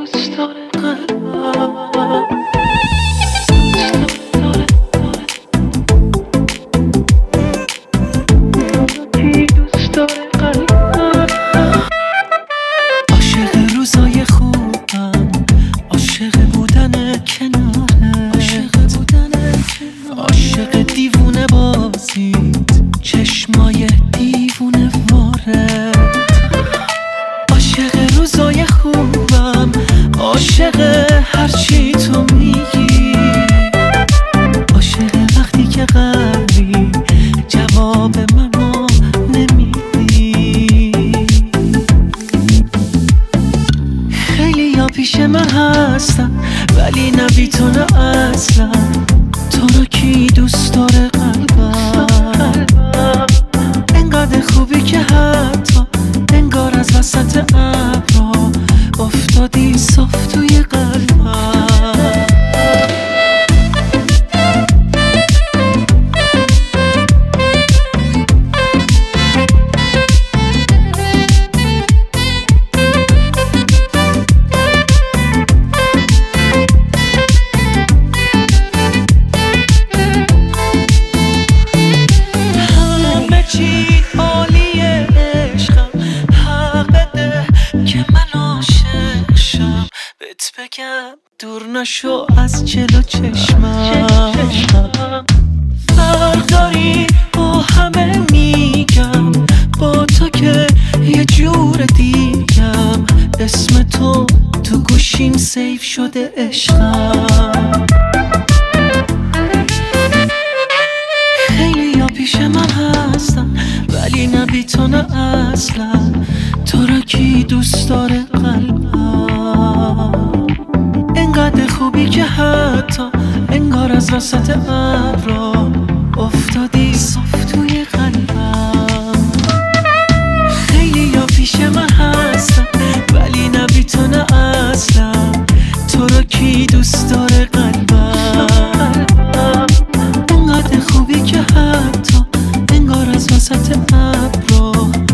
دوست داره قلبم. کی دوست داره قلبم. عاشق روزای خوبم، عاشق بودن کنارت، عاشق دیوونه بازیت، چشمای دیوونه وارد. عاشق روزای خوبم، عاشق هرچی تو میگی، عاشق وقتی که قلبی جواب منو نمیدی. خیلی ها پیش من هستن ولی نه بی تو نه اصلا. تو رو کی دوست داره قلبم. انقدر خوبی که حتی انگار از وسط ابرا افتادی صاف توی قلبم. همه چی عالیه عشقم، حق بده که من عاشق شم. بهت بگم دور نشو از جلو چشمم. فرق داری با همه میگم، با تو که یه جور دیگم. اسم تو تو گوشیم سیف شده عشقم. خیلی ها پیش من هستن ولی نه بی تو نه اصلا. تو را کی دوست داره قلبم. انقدر خوبی که حتی انگار از وسط ابرا افتادی صاف توی قلبم. خیلی ها پیش من هستن ولی نه بی تو نه اصلا. تو را کی دوست داره قلبم. انقدر خوبی که حتی انگار از وسط ابرا